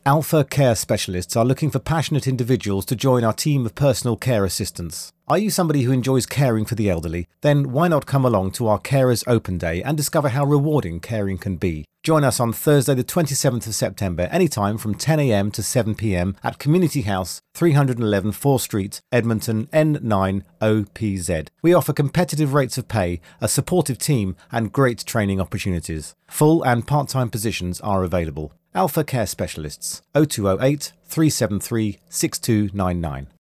Alpha Care Specialists are looking for passionate individuals to join our team of personal care assistants. Are you somebody who enjoys caring for the elderly? Then why not come along to our Carers Open Day and discover how rewarding caring can be? Join us on Thursday the 27th of September, anytime from 10 a.m. to 7 p.m. at Community House, 311 4th Street, Edmonton, N9OPZ. We offer competitive rates of pay, a supportive team and great training opportunities. Full and part-time positions are available. Alpha Care Specialists, 0208 373 6299.